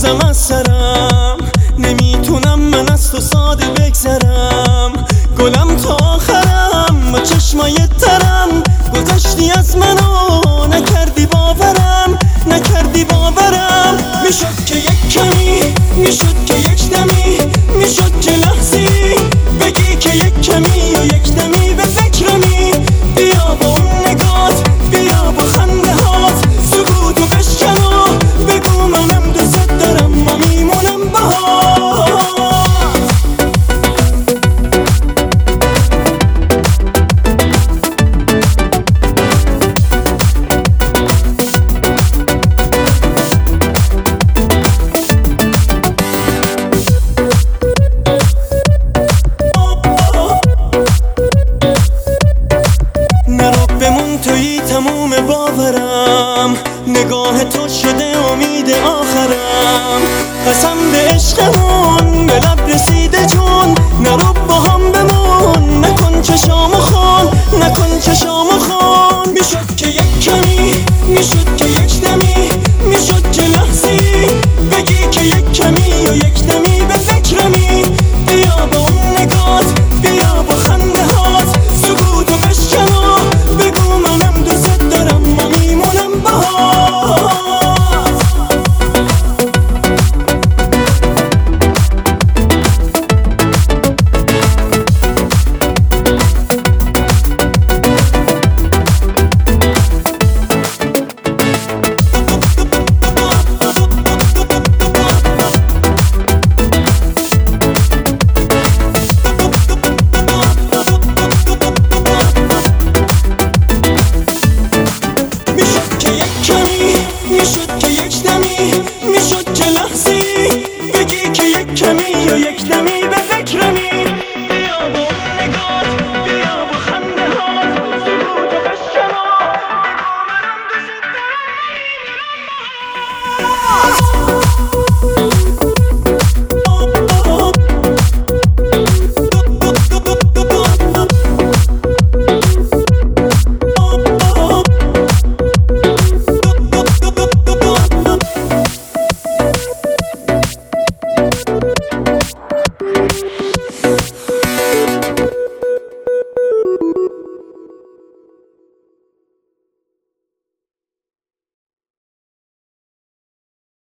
روزم از سرم، نمیتونم من از تو ساده بگذرم. گلم تا آخرم با چشمای ترم، گذشتی از منو نکردی باورم، نکردی باورم. میشد که یک کمی، میشد که یک دمی، میشد که لحظی بگی که یک کمی و یک دمی به فکرمی. بیا با اون نگات، بیا با خنده هات، سکوتو بشکن و بگو منم دوست دارم و میمونم باهات. بمون تویی تموم باورم، نگاه تو شده امید آخرم. قسم به عشقمون به لب رسیده چون